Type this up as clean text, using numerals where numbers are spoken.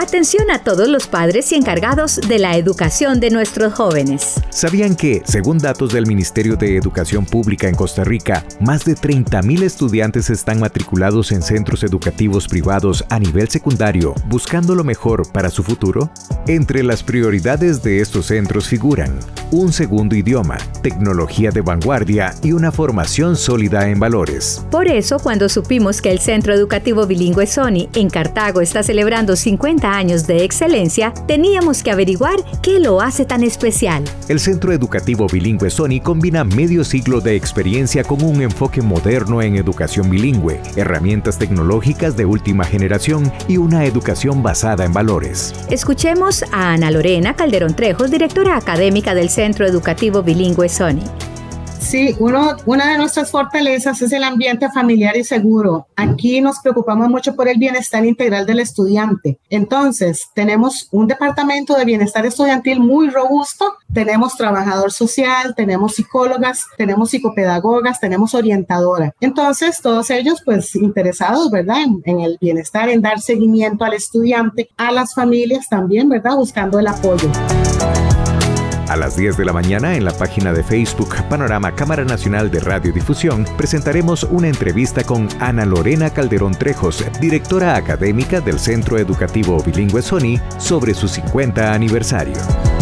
Atención a todos los padres y encargados de la educación de nuestros jóvenes. ¿Sabían que, según datos del Ministerio de Educación Pública en Costa Rica, más de 30,000 estudiantes están matriculados en centros educativos privados a nivel secundario, buscando lo mejor para su futuro? Entre las prioridades de estos centros figuran un segundo idioma, tecnología de vanguardia y una formación sólida en valores. Por eso, cuando supimos que el Centro Educativo Bilingüe SONI en Cartago está celebrando 50 años de excelencia, teníamos que averiguar qué lo hace tan especial. El Centro Educativo Bilingüe SONI combina medio siglo de experiencia con un enfoque moderno en educación bilingüe, herramientas tecnológicas de última generación y una educación basada en valores. Escuchemos a Ana Lorena Calderón Trejos, directora académica del Centro Educativo Bilingüe SONI. Sí, una de nuestras fortalezas es el ambiente familiar y seguro. Aquí nos preocupamos mucho por el bienestar integral del estudiante. Entonces, tenemos un departamento de bienestar estudiantil muy robusto. Tenemos trabajador social, tenemos psicólogas, tenemos psicopedagogas, tenemos orientadora. Entonces, todos ellos, pues, interesados, ¿verdad? En el bienestar, en dar seguimiento al estudiante, a las familias también, ¿verdad? Buscando el apoyo. A las 10 de la mañana, en la página de Facebook Panorama Cámara Nacional de Radiodifusión, presentaremos una entrevista con Ana Lorena Calderón Trejos, directora académica del Centro Educativo Bilingüe SONI, sobre su 50 aniversario.